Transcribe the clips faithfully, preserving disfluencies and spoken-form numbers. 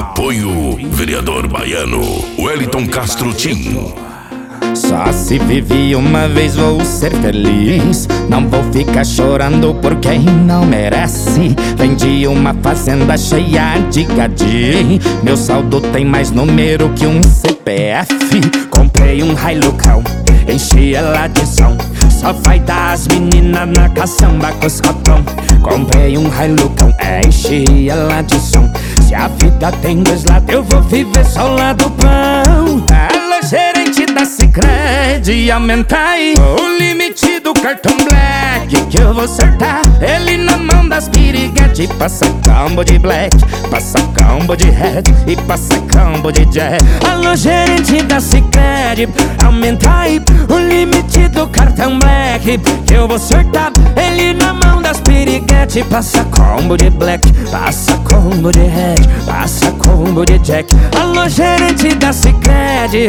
Apoio Vereador Baiano Wellington Castro Tim. Só se vive uma vez, vou ser feliz. Não vou ficar chorando por quem não merece. Vendi uma fazenda cheia de gadinho. Meu saldo tem mais número que um C P F. Comprei um Hilucão, enchi ela de som. Só vai dar as meninas na caçamba com os cotão. Comprei um Hilucão, enchi ela de som. Se a vida tem dois lados, eu vou viver só o lado pão. Alô, gerente da Sicredi, aumenta aí o limite do cartão Black, que eu vou acertar ele na mão das piriguete. Passa combo de Black, passa combo de Red e passa combo de Jack. Alô, gerente da Sicredi, aumenta aí o limite do cartão Black, que eu vou acertar ele na mão das piriguete. Passa combo de Black, passa combo de Red, passa combo de Jack. Alô, gerente da Sicredi.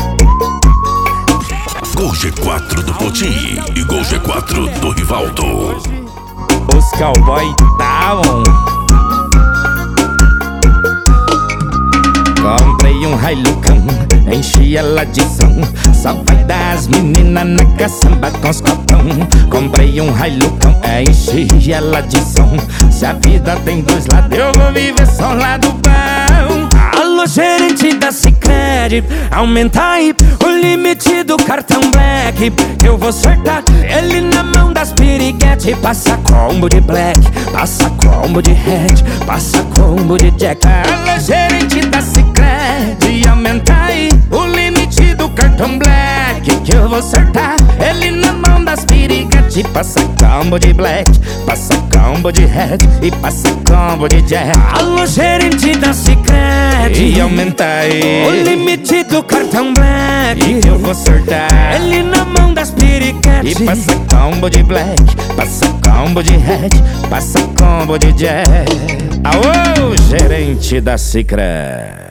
Gol G quatro do Poti e Gol G quatro do Rivaldo. Os cowboy down. Comprei um Hilucão, enchi ela de som. Só vai dar as meninas na caçamba com os copão. Comprei um Hilucão, enchi ela de som. Se a vida tem dois lados, eu vou viver só o lado bom. Alô, gerente da Sicredi, aumenta aí o limite do cartão Black, que eu vou acertar ele na mão das piriguete. Passa combo de Black, passa combo de Red, passa combo de Jack. Alô, gerente da Sicredi, aumenta aí o limite do cartão Black, que eu vou acertar ele na mão das piriguete. Passa combo de Black, passa combo de Red e passa combo de Jack. Alô, gerente da Sicredi, e aumenta aí o limite do cartão Black, que eu vou acertar ele na mão das piriguete. E passa combo de Black, passa combo de Red, passa combo de Jack. Aô, gerente da Sicredi.